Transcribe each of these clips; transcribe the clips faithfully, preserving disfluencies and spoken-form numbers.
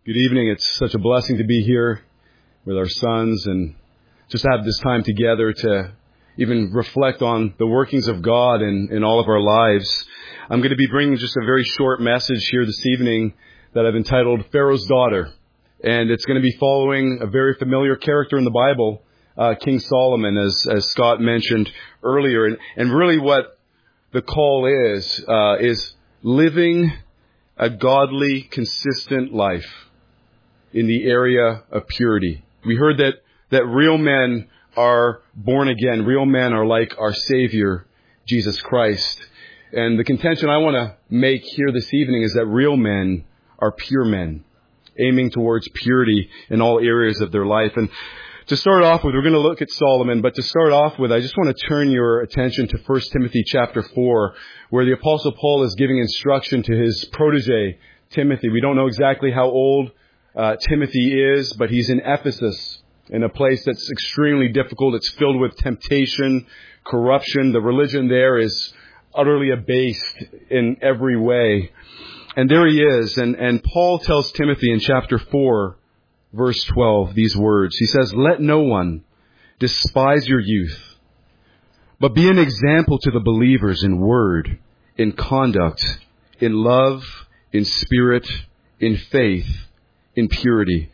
Good evening. It's such a blessing to be here with our sons and just have this time together to even reflect on the workings of God in, in all of our lives. I'm going to be bringing just a very short message here this evening that I've entitled Pharaoh's Daughter. And it's going to be following a very familiar character in the Bible, uh, King Solomon, as, as Scott mentioned earlier. And, and really what the call is, uh, is living a godly, consistent life in the area of purity. We heard that, that real men are born again. Real men are like our Savior, Jesus Christ. And the contention I want to make here this evening is that real men are pure men, aiming towards purity in all areas of their life. And to start off with, we're going to look at Solomon, but to start off with, I just want to turn your attention to First Timothy chapter four, where the Apostle Paul is giving instruction to his protege, Timothy. We don't know exactly how old uh, Timothy is, but he's in Ephesus, in a place that's extremely difficult. It's filled with temptation, corruption. The religion there is utterly abased in every way. And there he is, and, and Paul tells Timothy in chapter four, verse twelve, these words. He says, "Let no one despise your youth, but be an example to the believers in word, in conduct, in love, in spirit, in faith, in purity."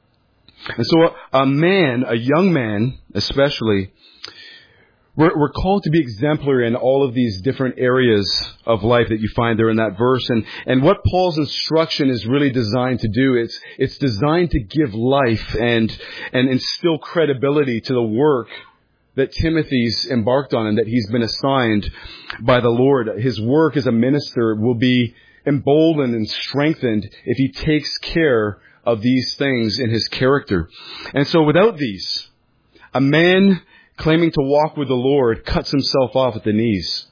And so a man, a young man especially, we're, we're called to be exemplary in all of these different areas of life that you find there in that verse. And, and what Paul's instruction is really designed to do, it's, it's designed to give life and, and instill credibility to the work that Timothy's embarked on and that he's been assigned by the Lord. His work as a minister will be emboldened and strengthened if he takes care of these things in his character. And so without these, a man claiming to walk with the Lord cuts himself off at the knees.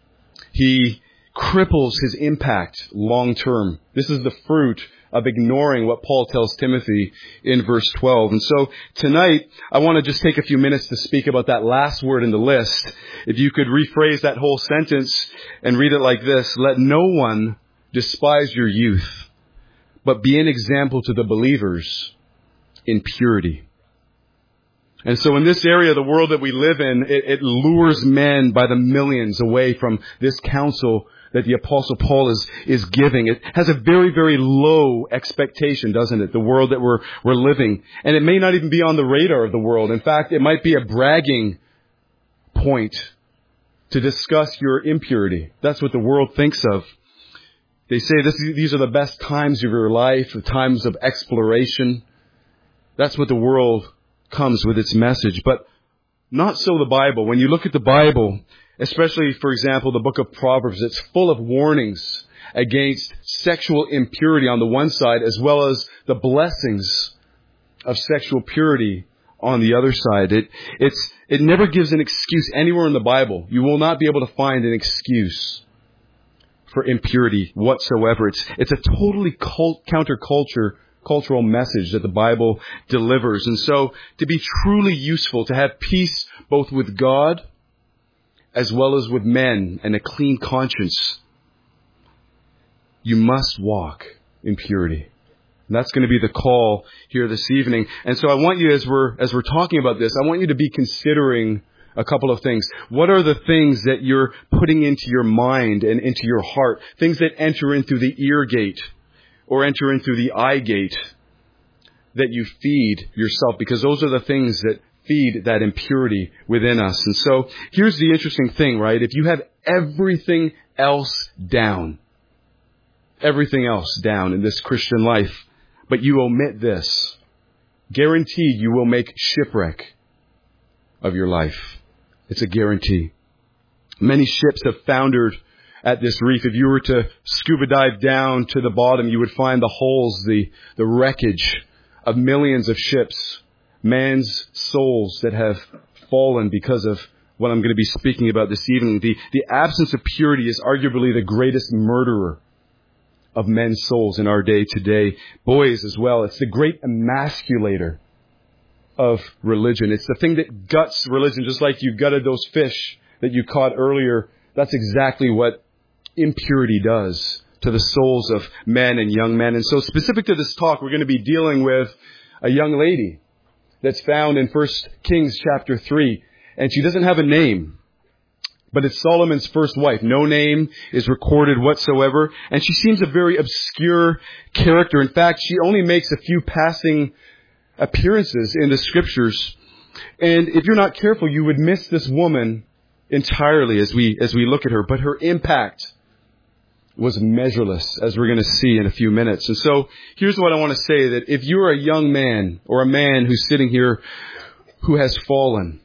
He cripples his impact long term. This is the fruit of ignoring what Paul tells Timothy in verse twelve. And so tonight, I want to just take a few minutes to speak about that last word in the list. If you could rephrase that whole sentence and read it like this: "Let no one despise your youth, but be an example to the believers in purity." And so in this area, the world that we live in, it, it lures men by the millions away from this counsel that the Apostle Paul is, is giving. It has a very, very low expectation, doesn't it? The world that we're, we're living. And it may not even be on the radar of the world. In fact, it might be a bragging point to discuss your impurity. That's what the world thinks of. They say this, these are the best times of your life, the times of exploration. That's what the world comes with its message. But not so the Bible. When you look at the Bible, especially, for example, the book of Proverbs, it's full of warnings against sexual impurity on the one side, as well as the blessings of sexual purity on the other side. It, it's, it never gives an excuse anywhere in the Bible. You will not be able to find an excuse for impurity whatsoever. It's, it's a totally cult, counterculture cultural message that the Bible delivers. And so to be truly useful, to have peace both with God as well as with men and a clean conscience, you must walk in purity. And that's going to be the call here this evening. And so I want you, as we're, as we're talking about this, I want you to be considering a couple of things. What are the things that you're putting into your mind and into your heart? Things that enter in through the ear gate or enter in through the eye gate that you feed yourself, because those are the things that feed that impurity within us. And so here's the interesting thing, right? If you have everything else down, everything else down in this Christian life, but you omit this, guaranteed you will make shipwreck of your life. It's a guarantee. Many ships have foundered at this reef. If you were to scuba dive down to the bottom, you would find the holes, the, the wreckage of millions of ships, man's souls that have fallen because of what I'm going to be speaking about this evening. The, the absence of purity is arguably the greatest murderer of men's souls in our day today. Boys as well. It's the great emasculator of religion. It's the thing that guts religion, just like you gutted those fish that you caught earlier. That's exactly what impurity does to the souls of men and young men. And so specific to this talk, we're going to be dealing with a young lady that's found in First Kings chapter three. And she doesn't have a name, but it's Solomon's first wife. No name is recorded whatsoever. And she seems a very obscure character. In fact, she only makes a few passing appearances in the scriptures. And if you're not careful, you would miss this woman entirely as we as we look at her. But her impact was measureless, as we're going to see in a few minutes. And so here's what I want to say, that if you're a young man or a man who's sitting here who has fallen,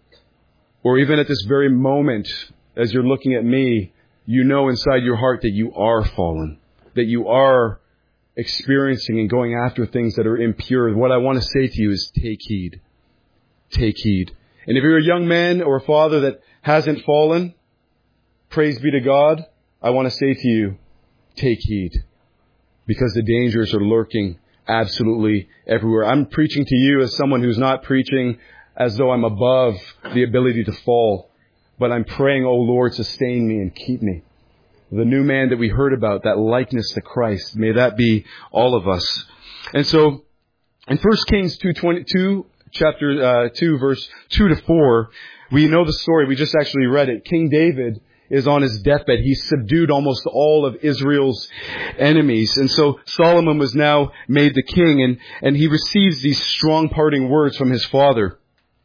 or even at this very moment, as you're looking at me, you know inside your heart that you are fallen, that you are experiencing and going after things that are impure. What I want to say to you is take heed. Take heed. And if you're a young man or a father that hasn't fallen, praise be to God, I want to say to you, take heed. Because the dangers are lurking absolutely everywhere. I'm preaching to you as someone who's not preaching as though I'm above the ability to fall. But I'm praying, oh Lord, sustain me and keep me. The new man that we heard about, that likeness to Christ, may that be all of us. And so, in First Kings two twenty-two, chapter uh, two, verse two to four, we know the story. We just actually read it. King David is on his deathbed. He subdued almost all of Israel's enemies. And so Solomon was now made the king, and, and he receives these strong parting words from his father.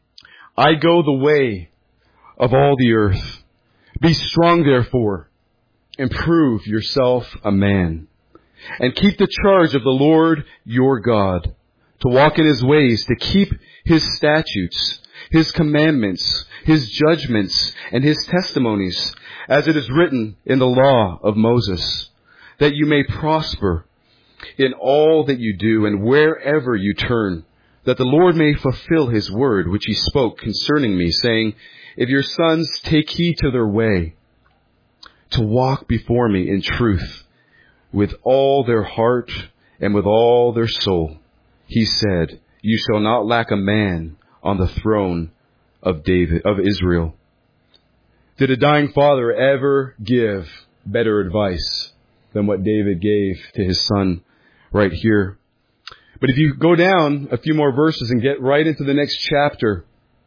I go the way of all the earth. Be strong, therefore, and prove yourself a man. And keep the charge of the Lord your God, to walk in his ways, to keep his statutes, his commandments, his judgments, and his testimonies, as it is written in the law of Moses, that you may prosper in all that you do and wherever you turn, that the Lord may fulfill his word, which he spoke concerning me, saying, if your sons take heed to their way, to walk before me in truth, with all their heart and with all their soul, he said, you shall not lack a man on the throne of David, of Israel. Did a dying father ever give better advice than what David gave to his son right here? But if you go down a few more verses and get right into the next chapter,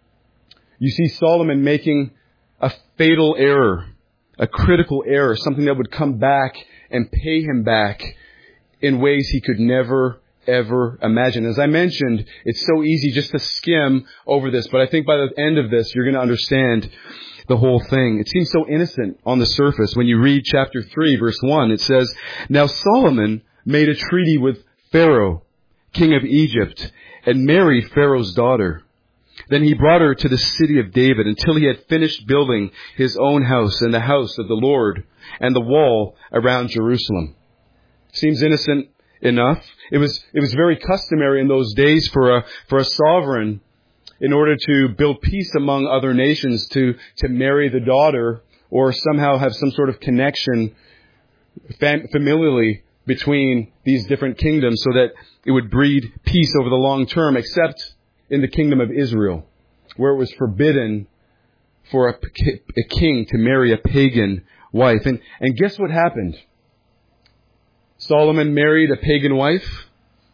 you see Solomon making a fatal error, a critical error, something that would come back and pay him back in ways he could never, ever imagine. As I mentioned, it's so easy just to skim over this, but I think by the end of this, you're going to understand the whole thing. It seems so innocent on the surface. When you read chapter three, verse one, it says, now Solomon made a treaty with Pharaoh, king of Egypt, and married Pharaoh's daughter. Then he brought her to the city of David until he had finished building his own house and the house of the Lord and the wall around Jerusalem. Seems innocent enough. It was, it was very customary in those days for a, for a sovereign, in order to build peace among other nations, to, to marry the daughter or somehow have some sort of connection fam- familially between these different kingdoms so that it would breed peace over the long term, except in the kingdom of Israel, where it was forbidden for a, a king to marry a pagan wife. And, and guess what happened? Solomon married a pagan wife,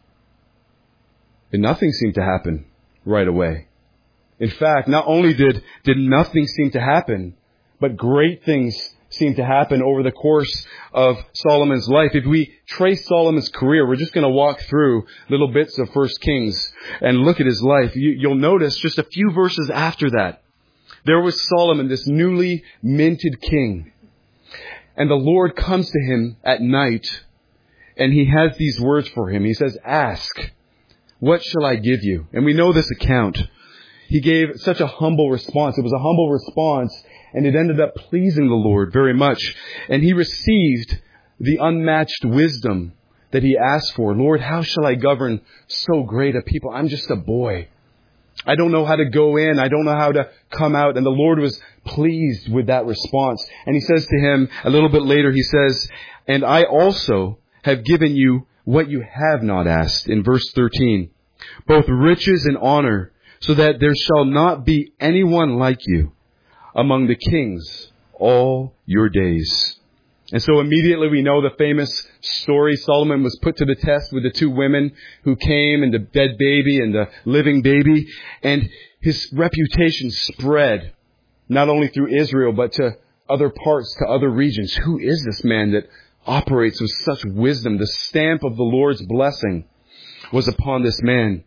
and nothing seemed to happen right away. In fact, not only did, did nothing seem to happen, but great things seemed to happen over the course of Solomon's life. If we trace Solomon's career, we're just going to walk through little bits of First Kings and look at his life. You, you'll notice just a few verses after that, there was Solomon, this newly minted king. And the Lord comes to him at night, and he has these words for him. He says, ask, what shall I give you? And we know this account. He gave such a humble response. It was a humble response, and it ended up pleasing the Lord very much. And he received the unmatched wisdom that he asked for. Lord, how shall I govern so great a people? I'm just a boy. I don't know how to go in. I don't know how to come out. And the Lord was pleased with that response. And he says to him a little bit later, he says, and I also have given you what you have not asked. In verse thirteen, both riches and honor, so that there shall not be anyone like you among the kings all your days. And so immediately we know the famous story. Solomon was put to the test with the two women who came, and the dead baby and the living baby. And his reputation spread not only through Israel, but to other parts, to other regions. Who is this man that operates with such wisdom? The stamp of the Lord's blessing was upon this man.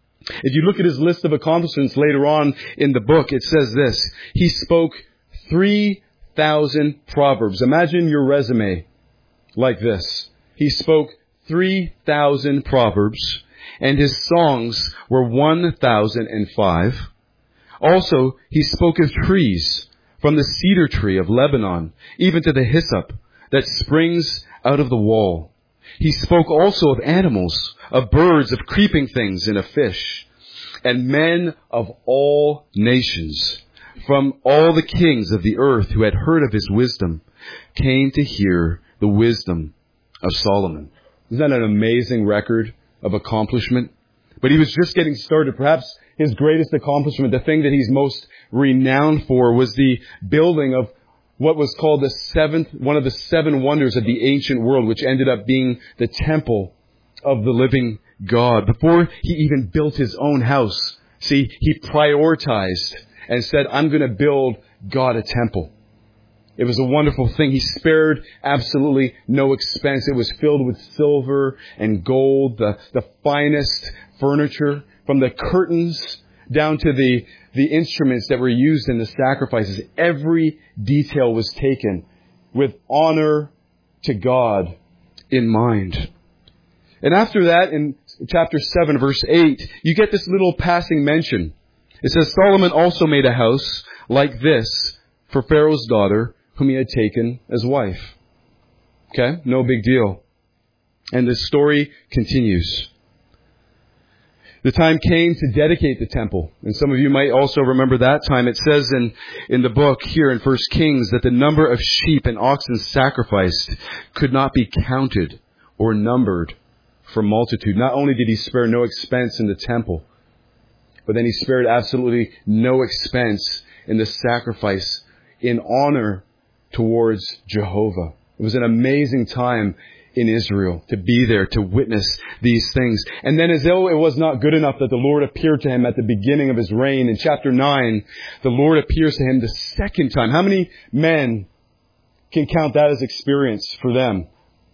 If you look at his list of accomplishments later on in the book, it says this: he spoke three thousand proverbs. Imagine your resume like this. He spoke three thousand proverbs, and his songs were one thousand five. Also, he spoke of trees, from the cedar tree of Lebanon, even to the hyssop that springs out of the wall. He spoke also of animals, of birds, of creeping things, and of fish, and men of all nations, from all the kings of the earth who had heard of his wisdom, came to hear the wisdom of Solomon. Isn't that an amazing record of accomplishment? But he was just getting started. Perhaps his greatest accomplishment, the thing that he's most renowned for, was the building of what was called the seventh, one of the seven wonders of the ancient world, which ended up being the temple of the living God. Before he even built his own house, see, he prioritized and said, I'm going to build God a temple. It was a wonderful thing. He spared absolutely no expense. It was filled with silver and gold, the, the finest furniture, from the curtains down to the, the instruments that were used in the sacrifices. Every detail was taken with honor to God in mind. And after that, in chapter seven, verse eight, you get this little passing mention. It says, Solomon also made a house like this for Pharaoh's daughter, whom he had taken as wife. Okay? No big deal. And the story continues. The time came to dedicate the temple. And some of you might also remember that time. It says in, in the book here in First Kings that the number of sheep and oxen sacrificed could not be counted or numbered for multitude. Not only did he spare no expense in the temple, but then he spared absolutely no expense in the sacrifice in honor towards Jehovah. It was an amazing time in Israel to be there, to witness these things. And then as though it was not good enough that the Lord appeared to him at the beginning of his reign, in chapter nine, the Lord appears to him the second time. How many men can count that as experience for them?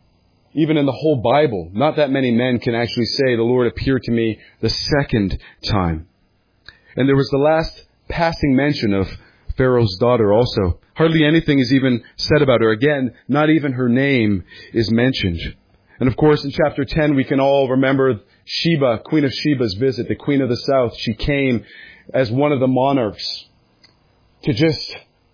Even in the whole Bible, not that many men can actually say, the Lord appeared to me the second time. And there was the last passing mention of Pharaoh's daughter also. Hardly anything is even said about her. Again, not even her name is mentioned. And of course, in chapter ten, we can all remember Sheba, Queen of Sheba's visit, the Queen of the South. She came as one of the monarchs to just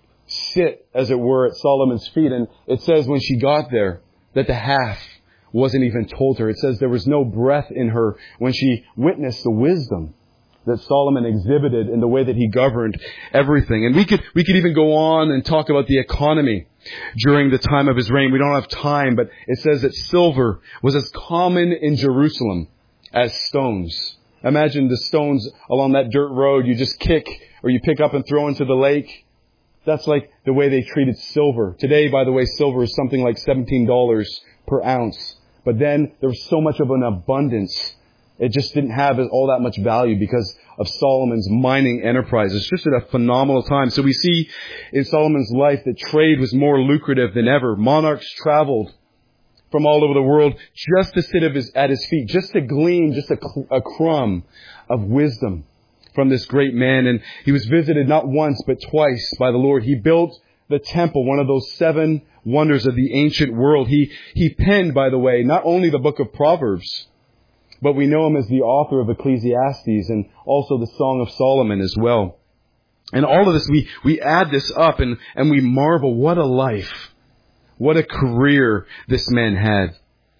sit, as it were, at Solomon's feet. And it says when she got there that the half wasn't even told her. It says there was no breath in her when she witnessed the wisdom that Solomon exhibited in the way that he governed everything. And we could, we could even go on and talk about the economy during the time of his reign. We don't have time, but it says that silver was as common in Jerusalem as stones. Imagine the stones along that dirt road you just kick or you pick up and throw into the lake. That's like the way they treated silver. Today, by the way, silver is something like seventeen dollars per ounce. But then there was so much of an abundance. It just didn't have all that much value because of Solomon's mining enterprise. It's just at a phenomenal time. So we see in Solomon's life that trade was more lucrative than ever. Monarchs traveled from all over the world just to sit at his, at his feet, just to glean just a, a crumb of wisdom from this great man. And he was visited not once but twice by the Lord. He built the temple, one of those seven wonders of the ancient world. He, he penned, by the way, not only the book of Proverbs, but we know him as the author of Ecclesiastes and also the Song of Solomon as well. And all of this, we, we add this up and, and we marvel, what a life, what a career this man had.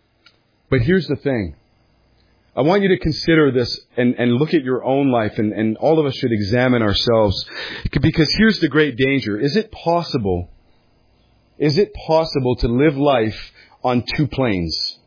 But here's the thing. I want you to consider this and, and look at your own life, and, and all of us should examine ourselves. Because here's the great danger. Is it possible, is it possible to live life on two planes?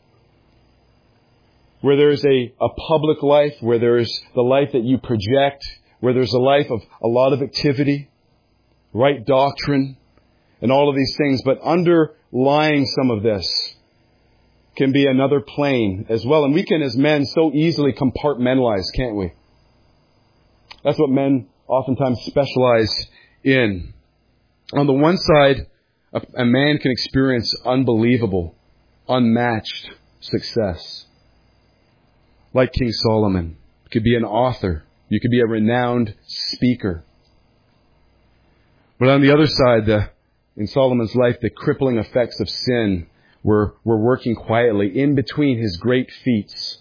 Where there's a, a public life, where there's the life that you project, where there's a life of a lot of activity, right doctrine, and all of these things. But under underlying some of this can be another plane as well. And we can, as men, so easily compartmentalize, can't we? That's what men oftentimes specialize in. On the one side, a, a man can experience unbelievable, unmatched success. Like King Solomon. You could be an author. You could be a renowned speaker. But on the other side, the, in Solomon's life, the crippling effects of sin were, were working quietly in between his great feats.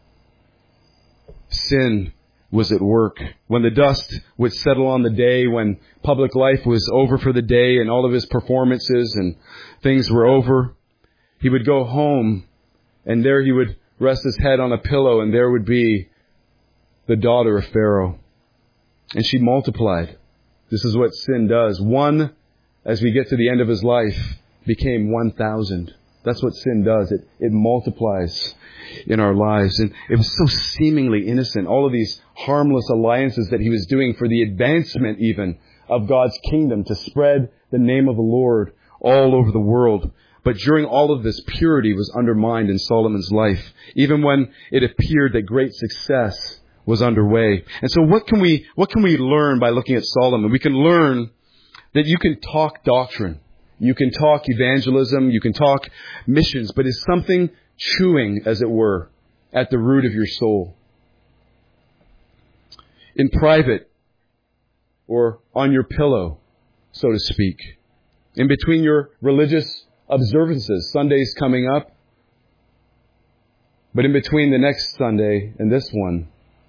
Sin was at work. When the dust would settle on the day, when public life was over for the day and all of his performances and things were over, he would go home and there he would rest his head on a pillow and there would be the daughter of Pharaoh. And she multiplied. This is what sin does. One, as we get to the end of his life, became one thousand. That's what sin does. It, it multiplies in our lives. And it was so seemingly innocent. All of these harmless alliances that he was doing for the advancement even of God's kingdom, to spread the name of the Lord all over the world. But during all of this, purity was undermined in Solomon's life, even when it appeared that great success was underway. And so what can we, what can we learn by looking at Solomon? We can learn that you can talk doctrine. You can talk evangelism. You can talk missions. But is something chewing, as it were, at the root of your soul? In private, or on your pillow, so to speak. In between your religious observances, Sunday's coming up. But in between the next Sunday and this one,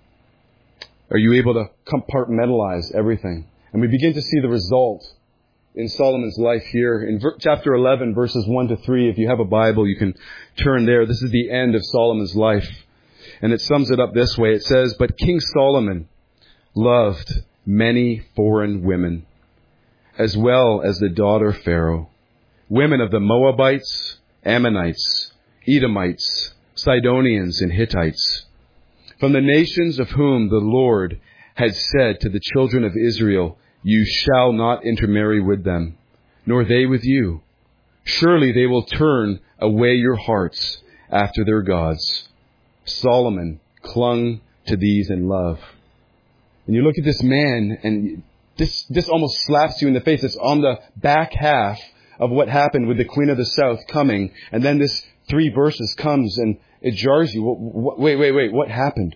are you able to compartmentalize everything? And we begin to see the result in Solomon's life here. In ver- chapter eleven, verses one to three, if you have a Bible, you can turn there. This is the end of Solomon's life. And it sums it up this way. It says, "But King Solomon loved many foreign women, as well as the daughter of Pharaoh, women of the Moabites, Ammonites, Edomites, Sidonians, and Hittites, from the nations of whom the Lord had said to the children of Israel, 'You shall not intermarry with them, nor they with you. Surely they will turn away your hearts after their gods.' Solomon clung to these in love." And you look at this man, and this, this almost slaps you in the face. It's on the back half of what happened with the Queen of the South coming. And then this three verses comes and it jars you. Wait, wait, wait. What happened?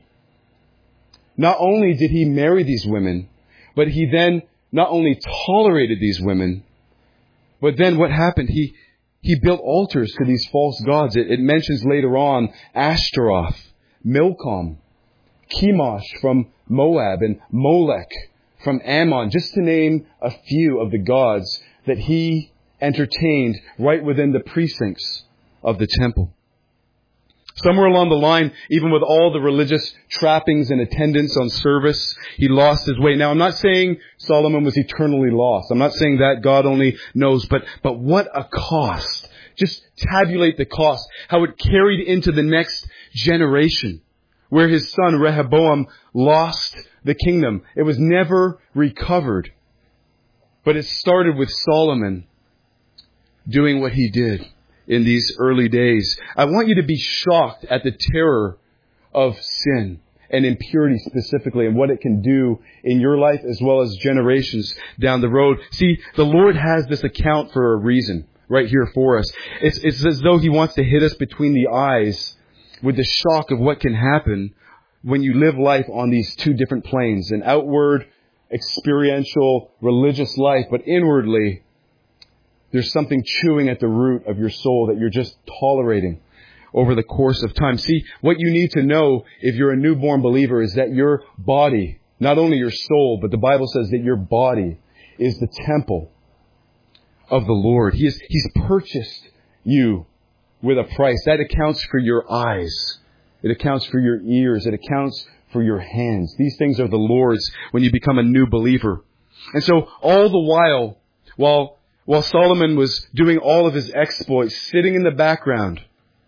Not only did he marry these women, but he then not only tolerated these women, but then what happened? He he built altars to these false gods. It, it mentions later on Ashtaroth, Milcom, Chemosh from Moab, and Molech from Ammon, just to name a few of the gods that he entertained right within the precincts of the temple. Somewhere along the line, even with all the religious trappings and attendance on service, he lost his way. Now, I'm not saying Solomon was eternally lost. I'm not saying that. God only knows. But, but what a cost. Just tabulate the cost. How it carried into the next generation, where his son Rehoboam lost the kingdom. It was never recovered. But it started with Solomon doing what he did in these early days. I want you to be shocked at the terror of sin and impurity specifically, and what it can do in your life as well as generations down the road. See, the Lord has this account for a reason right here for us. It's, it's as though he wants to hit us between the eyes with the shock of what can happen when you live life on these two different planes, an outward, experiential, religious life, but inwardly, there's something chewing at the root of your soul that you're just tolerating over the course of time. See, what you need to know if you're a newborn believer is that your body, not only your soul, but the Bible says that your body is the temple of the Lord. He is, He's purchased you with a price. That accounts for your eyes. It accounts for your ears. It accounts for your hands. These things are the Lord's when you become a new believer. And so all the while, while While Solomon was doing all of his exploits, sitting in the background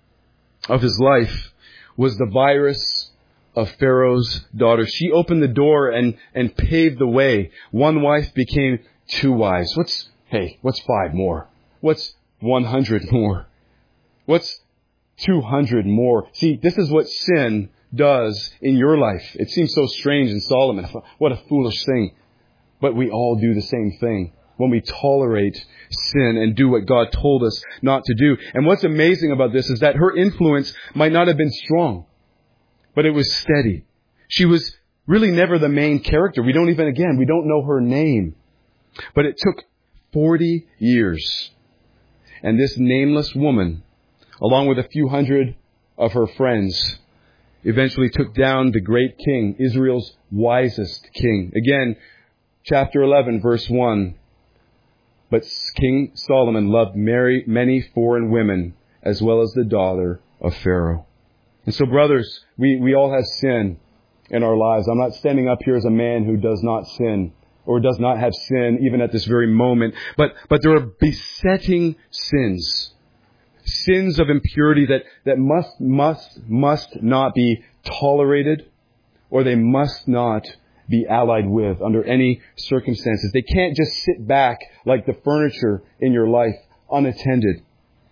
of his life was the virus of Pharaoh's daughter. She opened the door and, and paved the way. One wife became two wives. What's, hey, what's five more? What's, one hundred more? What's two hundred more? See, this is what sin does in your life. It seems so strange in Solomon. What a foolish thing. But we all do the same thing when we tolerate sin and do what God told us not to do. And what's amazing about this is that her influence might not have been strong, but it was steady. She was really never the main character. We don't even, again, we don't know her name. But it took forty years. And this nameless woman, along with a few hundred of her friends, eventually took down the great king, Israel's wisest king. Again, chapter eleven, verse one. But King Solomon loved Mary, many foreign women, as well as the daughter of Pharaoh. And so, brothers, we, we all have sin in our lives. I'm not standing up here as a man who does not sin, or does not have sin even at this very moment. But, but there are besetting sins. Sins of impurity that, that must, must, must not be tolerated, or they must not be allied with under any circumstances. They can't just sit back like the furniture in your life, unattended,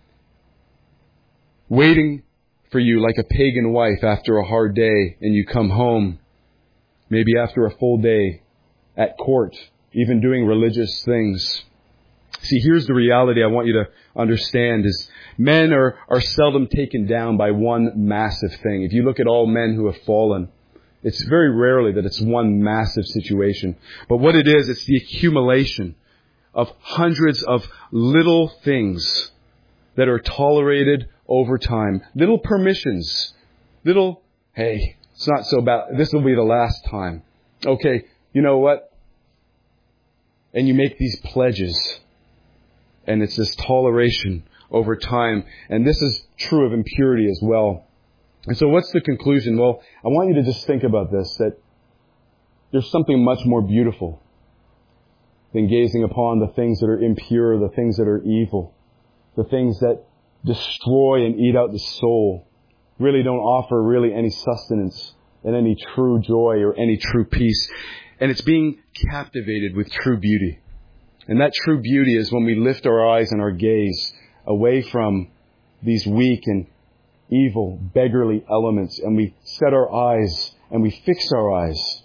waiting for you like a pagan wife after a hard day, and you come home, maybe after a full day at court, even doing religious things. See, here's the reality I want you to understand is men are, are seldom taken down by one massive thing. If you look at all men who have fallen, it's very rarely that it's one massive situation. But what it is, it's the accumulation of hundreds of little things that are tolerated over time. Little permissions. Little, hey, it's not so bad. This will be the last time. Okay, you know what? And you make these pledges. And it's this toleration over time. And this is true of impurity as well. And so what's the conclusion? Well, I want you to just think about this, that there's something much more beautiful than gazing upon the things that are impure, the things that are evil, the things that destroy and eat out the soul, really don't offer really any sustenance and any true joy or any true peace. And it's being captivated with true beauty. And that true beauty is when we lift our eyes and our gaze away from these weak and evil, beggarly elements, and we set our eyes and we fix our eyes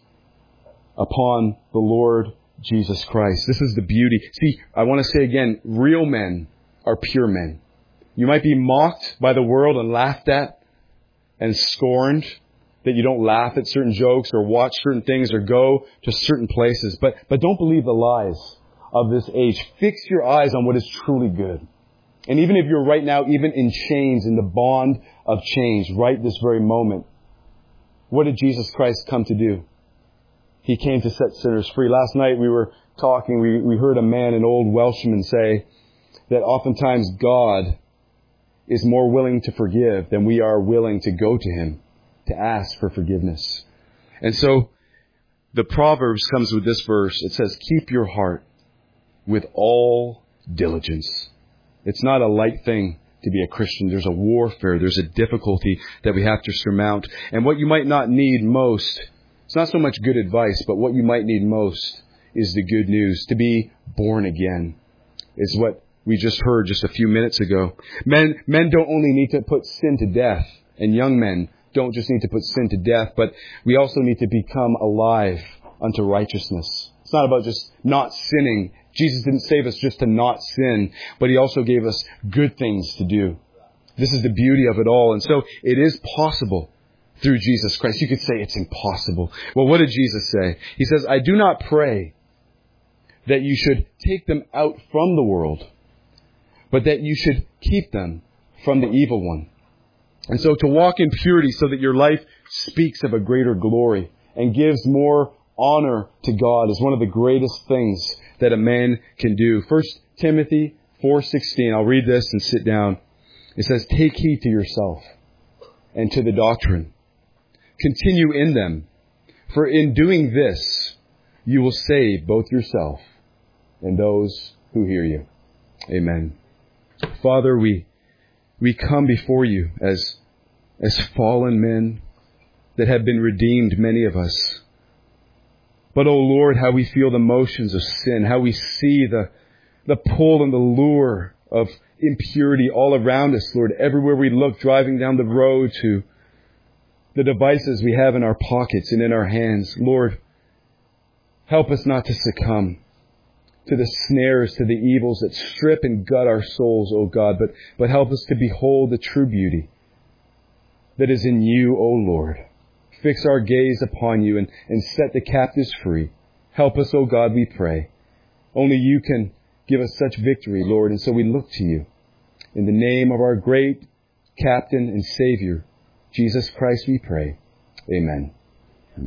upon the Lord Jesus Christ. This is the beauty. See, I want to say again, real men are pure men. You might be mocked by the world and laughed at and scorned, that you don't laugh at certain jokes or watch certain things or go to certain places. But, but don't believe the lies of this age. Fix your eyes on what is truly good. And even if you're right now, even in chains, in the bond of change, right this very moment, what did Jesus Christ come to do? He came to set sinners free. Last night we were talking, we, we heard a man, an old Welshman, say that oftentimes God is more willing to forgive than we are willing to go to Him to ask for forgiveness. And so the Proverbs comes with this verse. It says, keep your heart with all diligence. It's not a light thing to be a Christian. There's a warfare. There's a difficulty that we have to surmount. And what you might not need most, it's not so much good advice, but what you might need most is the good news. To be born again is what we just heard just a few minutes ago. Men, men don't only need to put sin to death, and young men don't just need to put sin to death, but we also need to become alive unto righteousness. It's not about just not sinning. Jesus didn't save us just to not sin, but He also gave us good things to do. This is the beauty of it all. And so it is possible through Jesus Christ. You could say it's impossible. Well, what did Jesus say? He says, I do not pray that you should take them out from the world, but that you should keep them from the evil one. And so to walk in purity so that your life speaks of a greater glory and gives more honor to God is one of the greatest things that a man can do. First Timothy four sixteen. I'll read this and sit down. It says, take heed to yourself and to the doctrine. Continue in them. For in doing this, you will save both yourself and those who hear you. Amen. Father, we we come before you as as fallen men that have been redeemed, many of us. But, oh Lord, how we feel the motions of sin, how we see the, the pull and the lure of impurity all around us, Lord, everywhere we look, driving down the road, to the devices we have in our pockets and in our hands. Lord, help us not to succumb to the snares, to the evils that strip and gut our souls, O God, but, but help us to behold the true beauty that is in you, O Lord. Fix our gaze upon you and, and set the captives free. Help us, O God, we pray. Only you can give us such victory, Lord, and so we look to you. In the name of our great Captain and Savior, Jesus Christ, we pray. Amen.